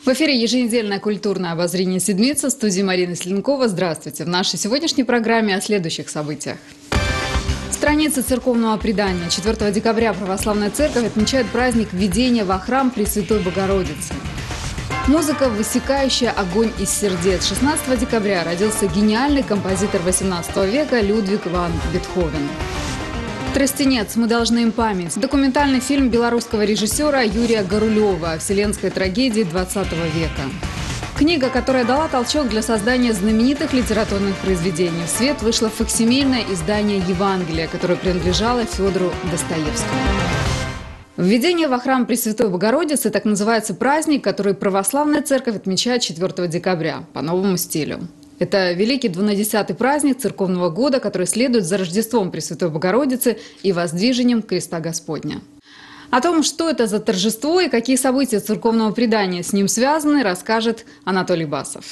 В эфире еженедельное культурное обозрение «Седмица», в студии Марина Селенкова. Здравствуйте. В нашей сегодняшней программе о следующих событиях. Страницы церковного предания. 4 декабря Православная Церковь отмечает праздник введения во храм Пресвятой Богородицы. Музыка, высекающая огонь из сердец. 16 декабря родился гениальный композитор XVIII века Людвиг ван Бетховен. «Тростенец. Мы должны им память». Документальный фильм белорусского режиссера Юрия Горулева о вселенской трагедии XX века. Книга, которая дала толчок для создания знаменитых литературных произведений. В свет вышло факсимильное издание Евангелия, которое принадлежало Федору Достоевскому. Введение во храм Пресвятой Богородицы – так называется праздник, который Православная Церковь отмечает 4 декабря по новому стилю. Это великий 12-й праздник церковного года, который следует за Рождеством Пресвятой Богородицы и воздвижением креста Господня. О том, что это за торжество и какие события церковного предания с ним связаны, расскажет Анатолий Басов.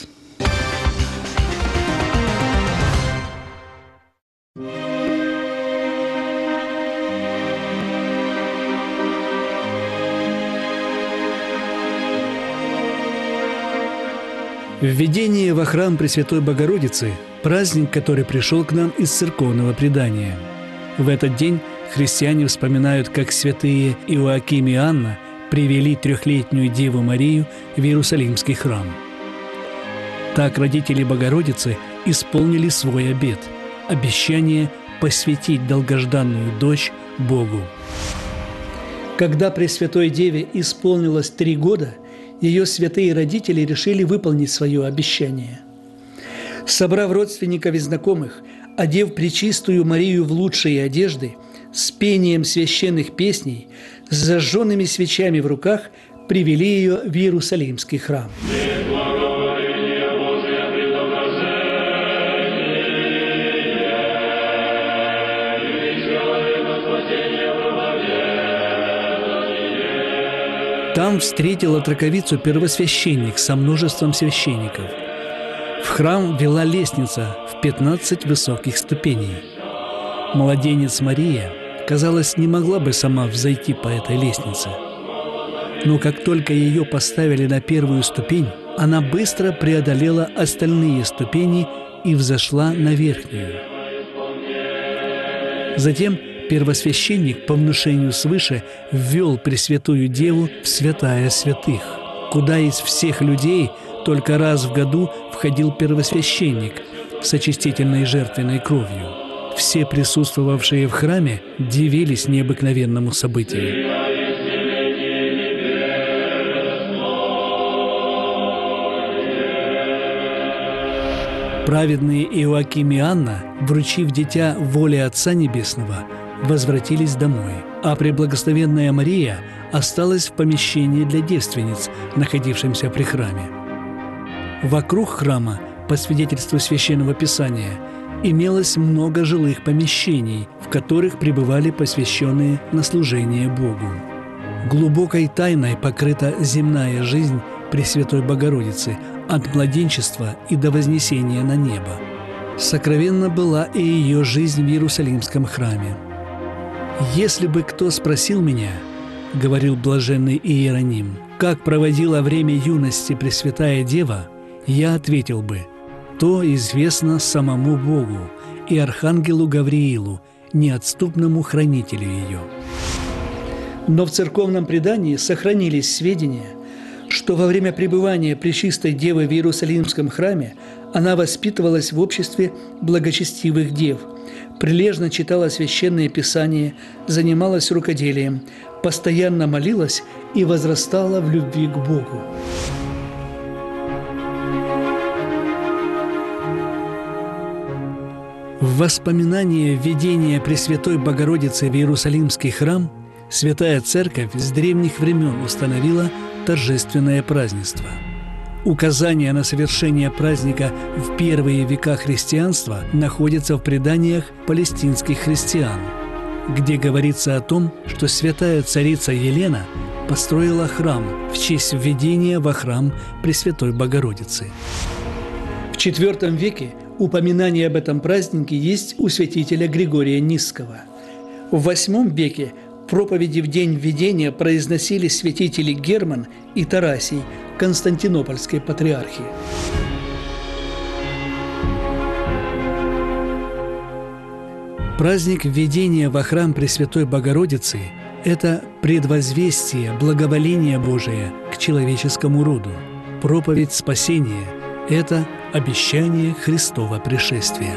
Введение во храм Пресвятой Богородицы – праздник, который пришел к нам из церковного предания. В этот день христиане вспоминают, как святые Иоаким и Анна привели трехлетнюю Деву Марию в Иерусалимский храм. Так родители Богородицы исполнили свой обет – обещание посвятить долгожданную дочь Богу. Когда Пресвятой Деве исполнилось 3 года, ее святые родители решили выполнить свое обещание. Собрав родственников и знакомых, одев пречистую Марию в лучшие одежды, с пением священных песней, с зажженными свечами в руках, привели ее в Иерусалимский храм. Там встретил отроковицу первосвященник со множеством священников. В храм вела лестница в 15 высоких ступеней. Младенец Мария, казалось, не могла бы сама взойти по этой лестнице. Но как только ее поставили на первую ступень, она быстро преодолела остальные ступени и взошла на верхнюю. Затем первосвященник по внушению свыше ввел Пресвятую Деву в святая святых, куда из всех людей только раз в году входил первосвященник с очистительной жертвенной кровью. Все присутствовавшие в храме дивились необыкновенному событию. Праведные Иоаким и Анна, вручив дитя воле Отца Небесного, возвратились домой, а преблагословенная Мария осталась в помещении для девственниц, находившемся при храме. Вокруг храма, по свидетельству Священного Писания, имелось много жилых помещений, в которых пребывали посвященные на служение Богу. Глубокой тайной покрыта земная жизнь Пресвятой Богородицы от младенчества и до вознесения на небо. Сокровенна была и ее жизнь в Иерусалимском храме. «Если бы кто спросил меня, — говорил блаженный Иероним, — как проводила время юности Пресвятая Дева, я ответил бы: то известно самому Богу и архангелу Гавриилу, неотступному хранителю ее». Но в церковном предании сохранились сведения, что во время пребывания Пречистой Девы в Иерусалимском храме она воспитывалась в обществе благочестивых дев, прилежно читала священные писания, занималась рукоделием, постоянно молилась и возрастала в любви к Богу. В воспоминание введения Пресвятой Богородицы в Иерусалимский храм Святая Церковь с древних времен установила торжественное празднество. Указания на совершение праздника в первые века христианства находятся в преданиях палестинских христиан, где говорится о том, что святая царица Елена построила храм в честь введения во храм Пресвятой Богородицы. В IV веке упоминание об этом празднике есть у святителя Григория Нисского. В VIII веке Проповеди в день введения произносили святители Герман и Тарасий Константинопольской патриархии. Праздник введения во храм Пресвятой Богородицы – это предвозвестие благоволения Божия к человеческому роду. Проповедь спасения – это обещание Христова пришествия.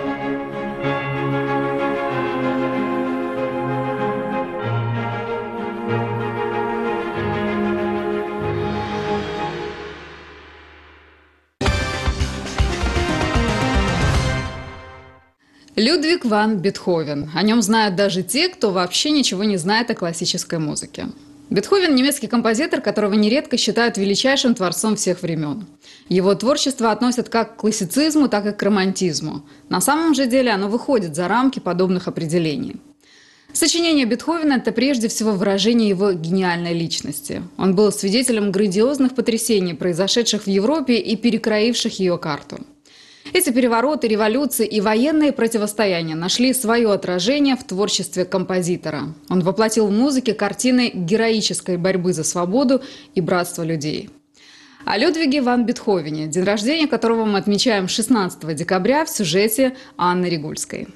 Людвиг ван Бетховен. О нем знают даже те, кто вообще ничего не знает о классической музыке. Бетховен – немецкий композитор, которого нередко считают величайшим творцом всех времен. Его творчество относят как к классицизму, так и к романтизму. На самом же деле оно выходит за рамки подобных определений. Сочинение Бетховена – это прежде всего выражение его гениальной личности. Он был свидетелем грандиозных потрясений, произошедших в Европе и перекроивших ее карту. Эти перевороты, революции и военные противостояния нашли свое отражение в творчестве композитора. Он воплотил в музыке картины героической борьбы за свободу и братство людей. О Людвиге ван Бетховене, день рождения которого мы отмечаем 16 декабря в сюжете Анны Ригульской.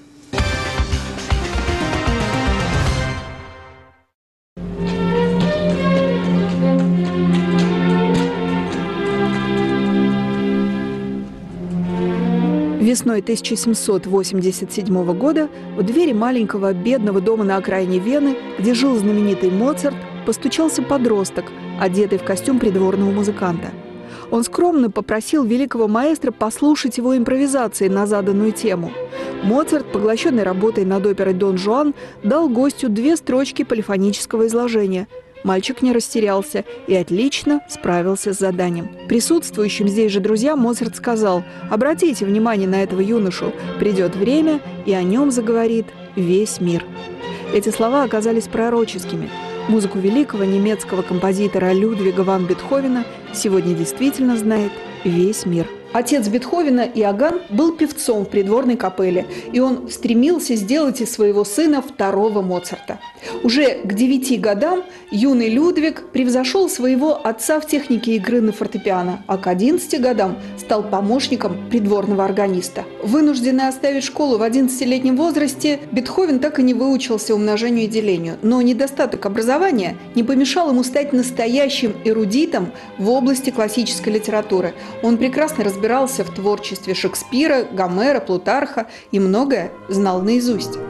Весной 1787 года у двери маленького бедного дома на окраине Вены, где жил знаменитый Моцарт, постучался подросток, одетый в костюм придворного музыканта. Он скромно попросил великого маэстро послушать его импровизации на заданную тему. Моцарт, поглощенный работой над оперой «Дон Жуан», дал гостю 2 строчки полифонического изложения. Мальчик не растерялся и отлично справился с заданием. Присутствующим здесь же друзьям Моцарт сказал: «Обратите внимание на этого юношу, придет время, и о нем заговорит весь мир». Эти слова оказались пророческими. Музыку великого немецкого композитора Людвига ван Бетховена сегодня действительно знает весь мир. Отец Бетховена, Иоганн, был певцом в придворной капелле, и он стремился сделать из своего сына второго Моцарта. Уже к 9 годам юный Людвиг превзошел своего отца в технике игры на фортепиано, а к 11 годам стал помощником придворного органиста. Вынужденный оставить школу в 11-летнем возрасте, Бетховен так и не выучился умножению и делению, но недостаток образования не помешал ему стать настоящим эрудитом в области классической литературы. Он прекрасно разбирался в творчестве Шекспира, Гомера, Плутарха и многое знал наизусть.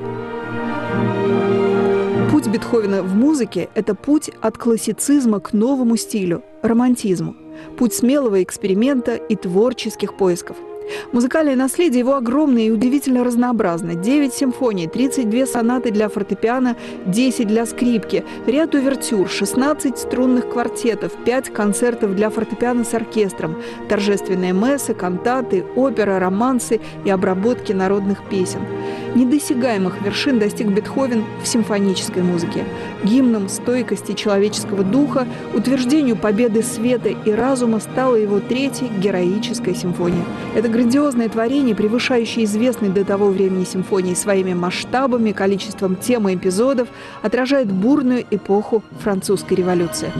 Путь Бетховена в музыке – это путь от классицизма к новому стилю – романтизму. Путь смелого эксперимента и творческих поисков. Музыкальное наследие его огромное и удивительно разнообразно. 9 симфоний, 32 сонаты для фортепиано, 10 для скрипки, ряд увертюр, 16 струнных квартетов, 5 концертов для фортепиано с оркестром, торжественные мессы, кантаты, опера, романсы и обработки народных песен. Недосягаемых вершин достиг Бетховен в симфонической музыке. Гимном стойкости человеческого духа, утверждению победы света и разума стала его 3-я героическая симфония. Это грандиозное творение, превышающее известные до того времени симфонии своими масштабами, количеством тем и эпизодов, отражает бурную эпоху французской революции.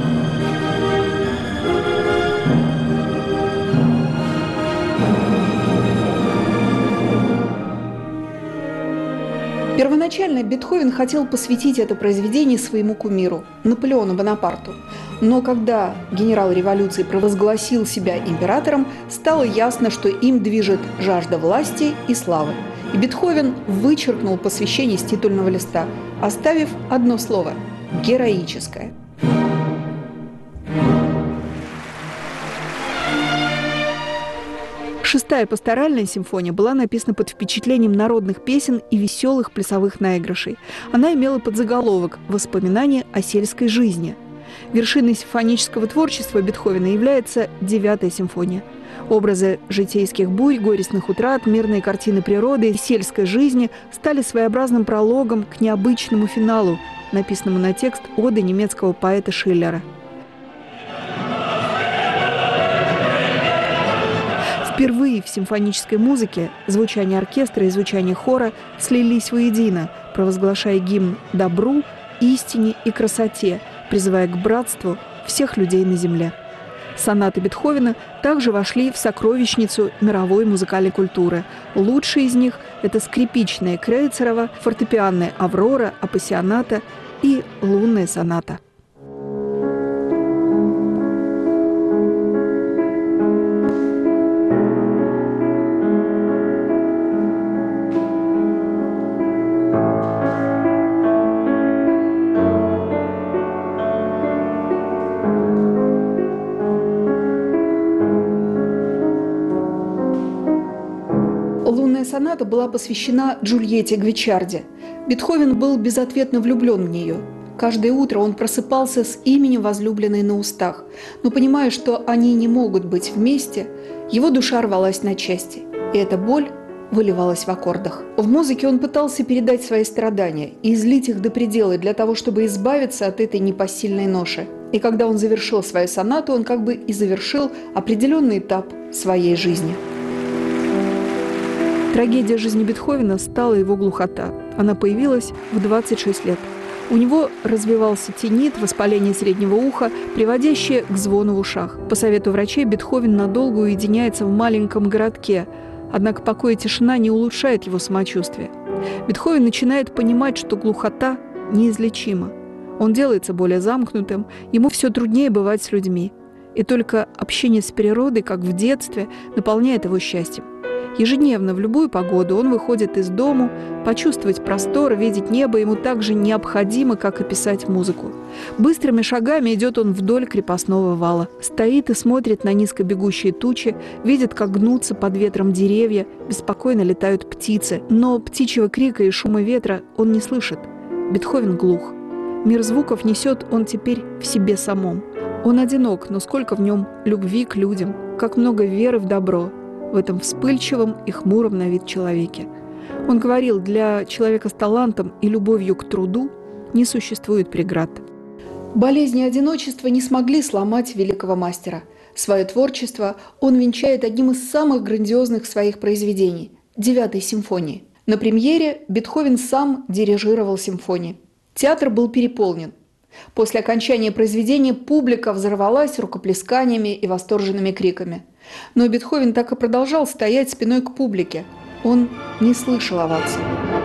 Первоначально Бетховен хотел посвятить это произведение своему кумиру – Наполеону Бонапарту. Но когда генерал революции провозгласил себя императором, стало ясно, что им движет жажда власти и славы. И Бетховен вычеркнул посвящение с титульного листа, оставив одно слово – «героическое». Шестая пасторальная симфония была написана под впечатлением народных песен и веселых плясовых наигрышей. Она имела подзаголовок «Воспоминания о сельской жизни». Вершиной симфонического творчества Бетховена является 9-я симфония. Образы житейских бурь, горестных утрат, мирные картины природы и сельской жизни стали своеобразным прологом к необычному финалу, написанному на текст оды немецкого поэта Шиллера. Впервые в симфонической музыке звучание оркестра и звучание хора слились воедино, провозглашая гимн добру истине и красоте, призывая к братству всех людей на земле. Сонаты Бетховена также вошли в сокровищницу мировой музыкальной культуры. Лучшие из них – это скрипичная Крейцерова, фортепианная «Аврора», «Апассионата» и «Лунная соната». «Лунная соната» была посвящена Джульетте Гвичарди. Бетховен был безответно влюблен в нее. Каждое утро он просыпался с именем возлюбленной на устах, но, понимая, что они не могут быть вместе, его душа рвалась на части, и эта боль выливалась в аккордах. В музыке он пытался передать свои страдания и излить их до предела для того, чтобы избавиться от этой непосильной ноши. И когда он завершил свою сонату, он как бы и завершил определенный этап своей жизни. Трагедия жизни Бетховена стала его глухота. Она появилась в 26 лет. У него развивался тенит, воспаление среднего уха, приводящее к звону в ушах. По совету врачей Бетховен надолго уединяется в маленьком городке, однако покой и тишина не улучшают его самочувствие. Бетховен начинает понимать, что глухота неизлечима. Он делается более замкнутым, ему все труднее бывать с людьми. И только общение с природой, как в детстве, наполняет его счастьем. Ежедневно, в любую погоду, он выходит из дому. Почувствовать простор, видеть небо ему так же необходимо, как и писать музыку. Быстрыми шагами идет он вдоль крепостного вала. Стоит и смотрит на низко бегущие тучи, видит, как гнутся под ветром деревья, беспокойно летают птицы. Но птичьего крика и шума ветра он не слышит. Бетховен глух. Мир звуков несет он теперь в себе самом. Он одинок, но сколько в нем любви к людям, как много веры в добро в этом вспыльчивом и хмуром на вид человеке. Он говорил, для человека с талантом и любовью к труду не существует преград. Болезни и одиночество не смогли сломать великого мастера. Свое творчество он венчает одним из самых грандиозных своих произведений – 9-й симфонии. На премьере Бетховен сам дирижировал симфонией. Театр был переполнен. После окончания произведения публика взорвалась рукоплесканиями и восторженными криками. Но Бетховен так и продолжал стоять спиной к публике. Он не слышал оваций.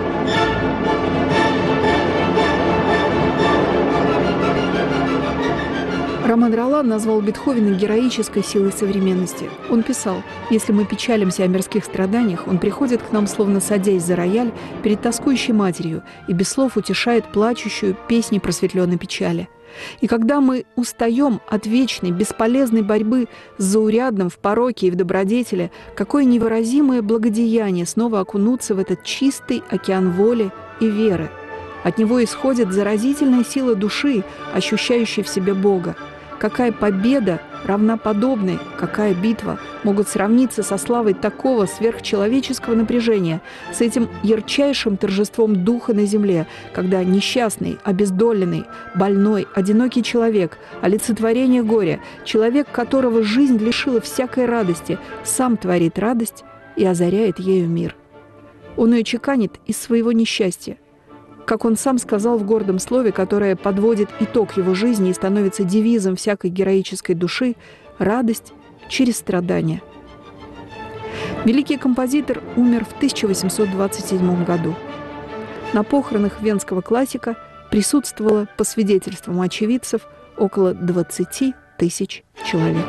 Роман Ролан назвал Бетховена героической силой современности. Он писал: «Если мы печалимся о мирских страданиях, он приходит к нам, словно садясь за рояль перед тоскующей матерью, и без слов утешает плачущую песней просветленной печали. И когда мы устаем от вечной, бесполезной борьбы с заурядным в пороке и в добродетели, какое невыразимое благодеяние снова окунуться в этот чистый океан воли и веры. От него исходит заразительная сила души, ощущающей в себе Бога. Какая победа равна подобной, какая битва могут сравниться со славой такого сверхчеловеческого напряжения, с этим ярчайшим торжеством духа на земле, когда несчастный, обездоленный, больной, одинокий человек, олицетворение горя, человек, которого жизнь лишила всякой радости, сам творит радость и озаряет ею мир. Он ее чеканит из своего несчастья. Как он сам сказал в гордом слове, которое подводит итог его жизни и становится девизом всякой героической души: «Радость через страдания». Великий композитор умер в 1827 году. На похоронах венского классика присутствовало, по свидетельствам очевидцев, около 20 тысяч человек.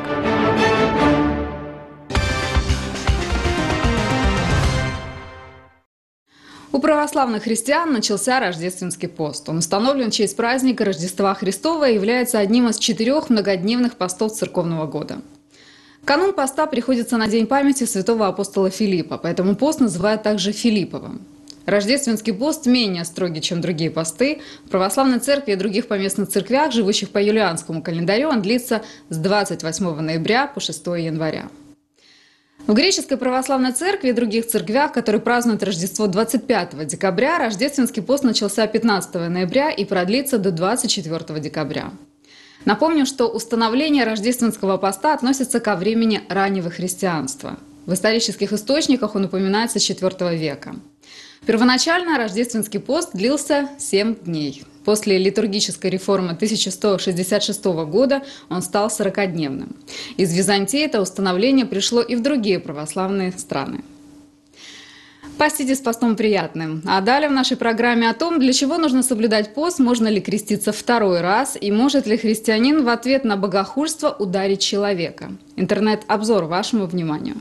У православных христиан начался рождественский пост. Он установлен в честь праздника Рождества Христова и является одним из 4 многодневных постов церковного года. Канун поста приходится на день памяти святого апостола Филиппа, поэтому пост называют также Филипповым. Рождественский пост менее строгий, чем другие посты. В православной церкви и других поместных церквях, живущих по юлианскому календарю, он длится с 28 ноября по 6 января. В греческой православной церкви и других церквях, которые празднуют Рождество 25 декабря, рождественский пост начался 15 ноября и продлится до 24 декабря. Напомню, что установление рождественского поста относится ко времени раннего христианства. В исторических источниках он упоминается с IV века. Первоначально рождественский пост длился 7 дней. После литургической реформы 1166 года он стал 40-дневным. Из Византии это установление пришло и в другие православные страны. Поститесь постом приятным. А далее в нашей программе о том, для чего нужно соблюдать пост, можно ли креститься второй раз и может ли христианин в ответ на богохульство ударить человека. Интернет-обзор вашему вниманию.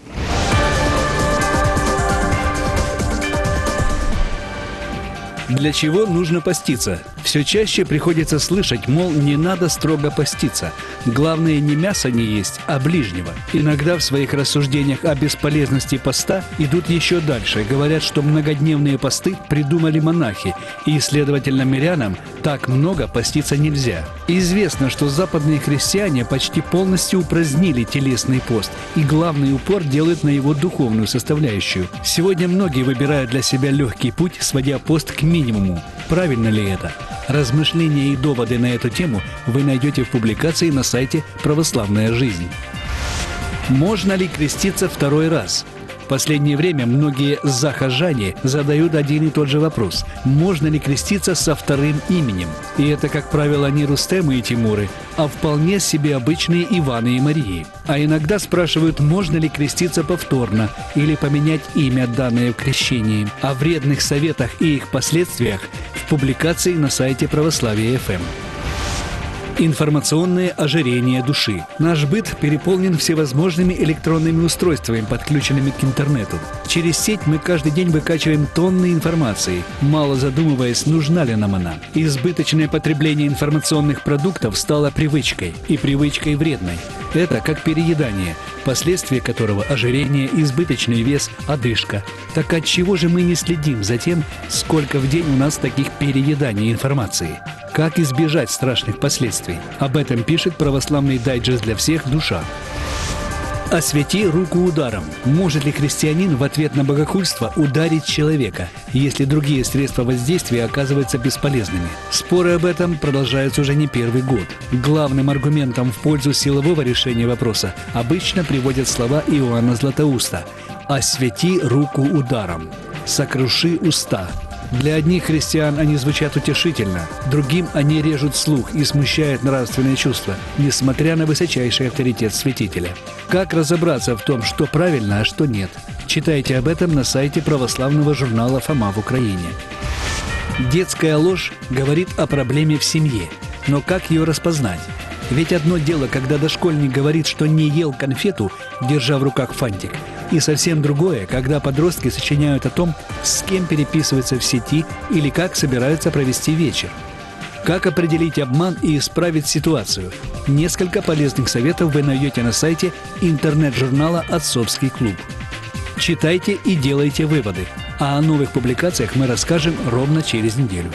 Для чего нужно поститься? Все чаще приходится слышать, мол, не надо строго поститься. Главное не мясо не есть, а ближнего. Иногда в своих рассуждениях о бесполезности поста идут еще дальше. Говорят, что многодневные посты придумали монахи, и, следовательно, мирянам так много поститься нельзя. Известно, что западные христиане почти полностью упразднили телесный пост, и главный упор делают на его духовную составляющую. Сегодня многие выбирают для себя легкий путь, сводя пост к минимуму. Правильно ли это? Размышления и доводы на эту тему вы найдете в публикации на сайте «Православная жизнь». Можно ли креститься второй раз? В последнее время многие захожане задают один и тот же вопрос. Можно ли креститься со вторым именем? И это, как правило, не Рустемы и Тимуры, а вполне себе обычные Иваны и Марии. А иногда спрашивают, можно ли креститься повторно или поменять имя, данное в крещении. О вредных советах и их последствиях в публикации на сайте Православия ФМ. Информационное ожирение души. Наш быт переполнен всевозможными электронными устройствами, подключенными к интернету. Через сеть мы каждый день выкачиваем тонны информации, мало задумываясь, нужна ли нам она. Избыточное потребление информационных продуктов стало привычкой, и привычкой вредной. Это как переедание, последствия которого ожирение, избыточный вес, одышка. Так отчего же мы не следим за тем, сколько в день у нас таких перееданий информации? Как избежать страшных последствий? Об этом пишет православный дайджест для всех «Душа». Освети руку ударом. Может ли христианин в ответ на богохульство ударить человека, если другие средства воздействия оказываются бесполезными? Споры об этом продолжаются уже не первый год. Главным аргументом в пользу силового решения вопроса обычно приводят слова Иоанна Златоуста: «Освети руку ударом, сокруши уста». Для одних христиан они звучат утешительно, другим они режут слух и смущают нравственные чувства, несмотря на высочайший авторитет святителя. Как разобраться в том, что правильно, а что нет? Читайте об этом на сайте православного журнала «Фома в Украине». Детская ложь говорит о проблеме в семье, но как ее распознать? Ведь одно дело, когда дошкольник говорит, что не ел конфету, держа в руках фантик, и совсем другое, когда подростки сочиняют о том, с кем переписываются в сети или как собираются провести вечер. Как определить обман и исправить ситуацию? Несколько полезных советов вы найдете на сайте интернет-журнала «Отцовский клуб». Читайте и делайте выводы. А о новых публикациях мы расскажем ровно через неделю.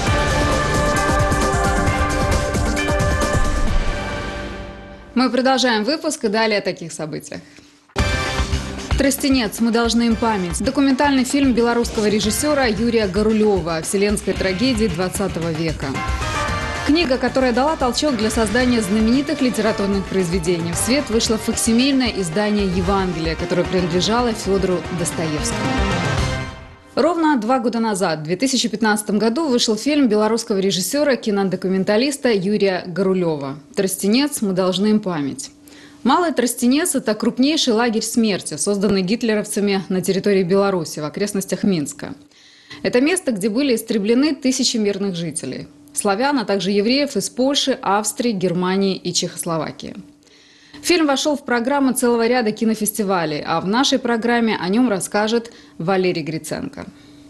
Мы продолжаем выпуск и далее о таких событиях. «Тростенец. Мы должны им память». Документальный фильм белорусского режиссера Юрия Горулева о вселенской трагедии XX века. Книга, которая дала толчок для создания знаменитых литературных произведений. В свет вышло факсимильное издание «Евангелие», которое принадлежало Федору Достоевскому. Ровно 2 года назад, в 2015 году, вышел фильм белорусского режиссера, кинодокументалиста Юрия Горулева «Тростенец. Мы должны им память». Малый Тростенец – это крупнейший лагерь смерти, созданный гитлеровцами на территории Беларуси, в окрестностях Минска. Это место, где были истреблены тысячи мирных жителей – славян, а также евреев из Польши, Австрии, Германии и Чехословакии. Фильм вошел в программу целого ряда кинофестивалей, а в нашей программе о нем расскажет Валерий Гриценко.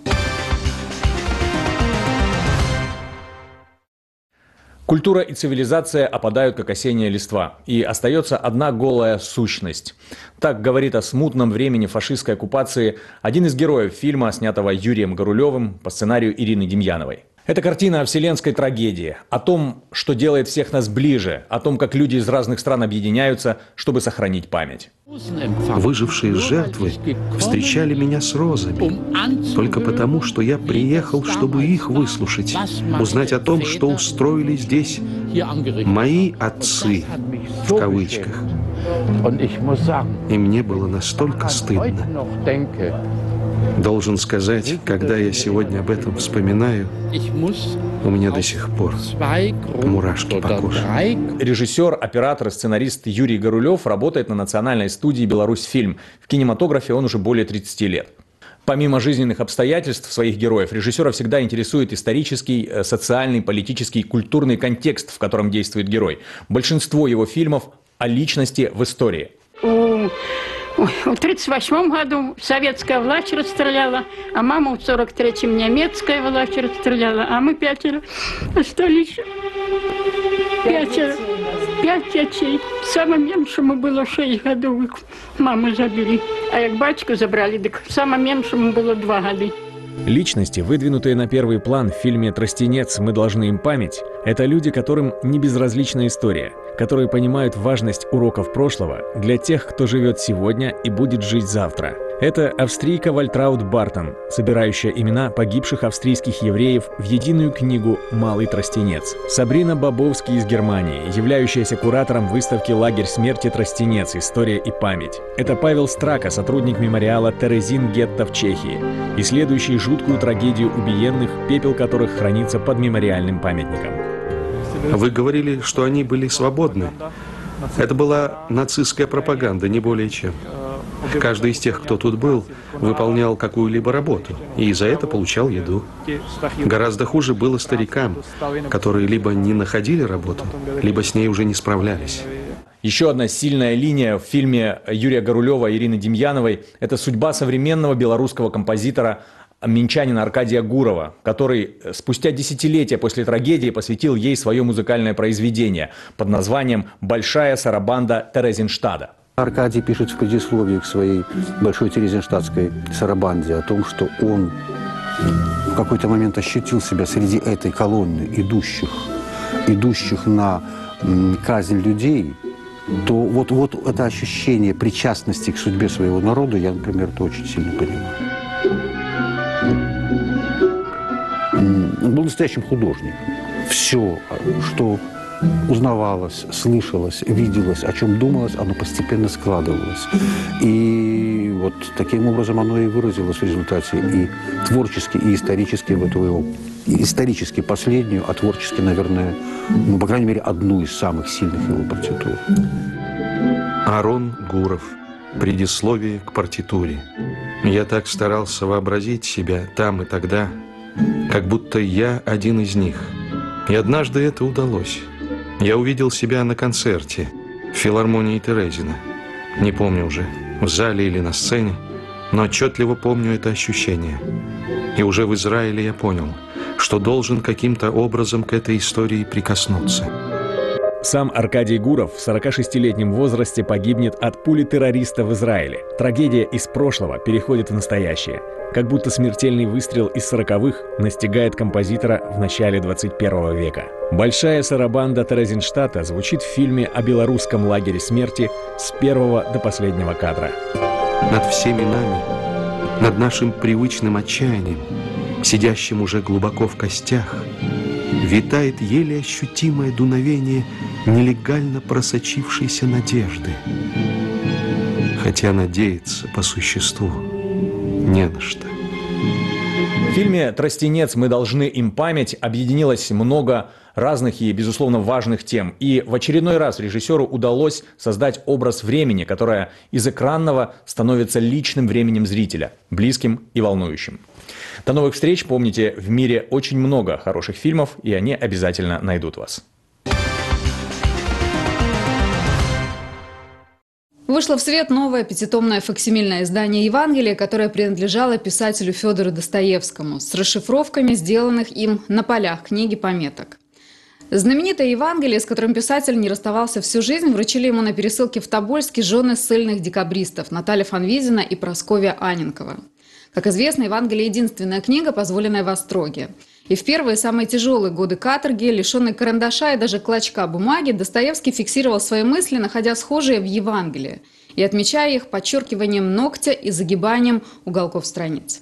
Культура и цивилизация опадают, как осенняя листва, и остается одна голая сущность. Так говорит о смутном времени фашистской оккупации один из героев фильма, снятого Юрием Горулевым по сценарию Ирины Демьяновой. Это картина о вселенской трагедии, о том, что делает всех нас ближе, о том, как люди из разных стран объединяются, чтобы сохранить память. Выжившие жертвы встречали меня с розами, только потому, что я приехал, чтобы их выслушать, узнать о том, что устроили здесь мои отцы, в кавычках. И мне было настолько стыдно. Должен сказать, когда я сегодня об этом вспоминаю, у меня до сих пор мурашки по коже. Режиссер, оператор и сценарист Юрий Горулев работает на национальной студии «Беларусьфильм». В кинематографе он уже более 30 лет. Помимо жизненных обстоятельств своих героев, режиссера всегда интересует исторический, социальный, политический, культурный контекст, в котором действует герой. Большинство его фильмов о личности в истории. В 1938 году советская власть расстреляла, а маму в 1943-м немецкая власть расстреляла, а мы 5 остались. 5 детей. Самым меньшему было 6 годов, маму забили. А як батьку забрали, так самым меньшему было 2 года. Личности, выдвинутые на первый план в фильме «Тростенец. Мы должны им память», это люди, которым не безразлична история, которые понимают важность уроков прошлого для тех, кто живет сегодня и будет жить завтра. Это австрийка Вальтраут Бартон, собирающая имена погибших австрийских евреев в единую книгу «Малый тростенец». Сабрина Бобовский из Германии, являющаяся куратором выставки «Лагерь смерти. Тростенец. История и память». Это Павел Страка, сотрудник мемориала Терезин гетто в Чехии, исследующий жуткую трагедию убиенных, пепел которых хранится под мемориальным памятником. Вы говорили, что они были свободны. Это была нацистская пропаганда, не более чем. Каждый из тех, кто тут был, выполнял какую-либо работу и за это получал еду. Гораздо хуже было старикам, которые либо не находили работу, либо с ней уже не справлялись. Еще одна сильная линия в фильме Юрия Горулева и Ирины Демьяновой – это судьба современного белорусского композитора минчанина Аркадия Гурова, который спустя десятилетия после трагедии посвятил ей свое музыкальное произведение под названием «Большая сарабанда Терезинштада». Аркадий пишет в предисловии к своей большой терезинштадтской сарабанде о том, что он в какой-то момент ощутил себя среди этой колонны, идущих на казнь людей, то вот это ощущение причастности к судьбе своего народа я, например, это очень сильно понимаю. Он был настоящим художником. Все, что узнавалось, слышалось, виделось, о чем думалось, оно постепенно складывалось. И вот таким образом оно и выразилось в результате и творчески, и исторически в эту его, исторически последнюю, а творчески, наверное, ну, по крайней мере, одну из самых сильных его партитур. Арон Гуров. Предисловие к партитуре. Я так старался вообразить себя там и тогда, как будто я один из них. И однажды это удалось. Я увидел себя на концерте в филармонии Терезина. Не помню уже, в зале или на сцене, но отчетливо помню это ощущение. И уже в Израиле я понял, что должен каким-то образом к этой истории прикоснуться. Сам Аркадий Гуров в 46-летнем возрасте погибнет от пули террориста в Израиле. Трагедия из прошлого переходит в настоящее. Как будто смертельный выстрел из 40-х настигает композитора в начале 21 века. «Большая сарабанда Терезинштадта» звучит в фильме о белорусском лагере смерти с первого до последнего кадра. Над всеми нами, над нашим привычным отчаянием, сидящим уже глубоко в костях, витает еле ощутимое дуновение нелегально просочившейся надежды. Хотя надеяться по существу не на что. В фильме «Тростенец. Мы должны им память» объединилось много разных и, безусловно, важных тем. И в очередной раз режиссеру удалось создать образ времени, которое из экранного становится личным временем зрителя, близким и волнующим. До новых встреч. Помните, в мире очень много хороших фильмов, и они обязательно найдут вас. Вышло в свет новое пятитомное факсимильное издание Евангелия, которое принадлежало писателю Федору Достоевскому, с расшифровками, сделанных им на полях книги пометок. Знаменитое Евангелие, с которым писатель не расставался всю жизнь, вручили ему на пересылке в Тобольске жены ссыльных декабристов Наталья Фанвизина и Прасковья Анненкова. Как известно, Евангелие – единственная книга, позволенная в Остроге. И в первые, самые тяжелые годы каторги, лишенный карандаша и даже клочка бумаги, Достоевский фиксировал свои мысли, находя схожие в Евангелии, и отмечая их подчеркиванием ногтя и загибанием уголков страниц.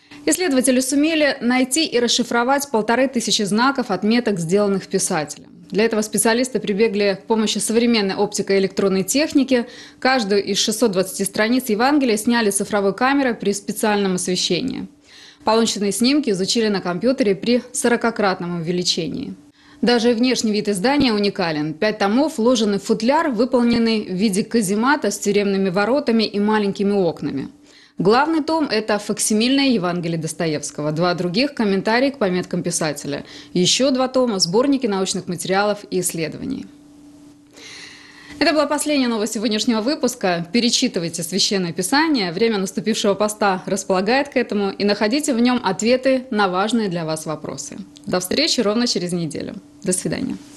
Исследователи сумели найти и расшифровать 1500 знаков, отметок, сделанных писателем. Для этого специалисты прибегли к помощи современной оптико-электронной техники. Каждую из 620 страниц Евангелия сняли цифровой камерой при специальном освещении. Полученные снимки изучили на компьютере при 40-кратном увеличении. Даже внешний вид издания уникален. 5 томов вложены в футляр, выполненный в виде каземата с тюремными воротами и маленькими окнами. Главный том – это факсимильное Евангелие Достоевского, 2 других – комментарии к пометкам писателя. Еще 2 тома – сборники научных материалов и исследований. Это была последняя новость сегодняшнего выпуска. Перечитывайте Священное Писание. Время наступившего поста располагает к этому. И находите в нем ответы на важные для вас вопросы. До встречи ровно через неделю. До свидания.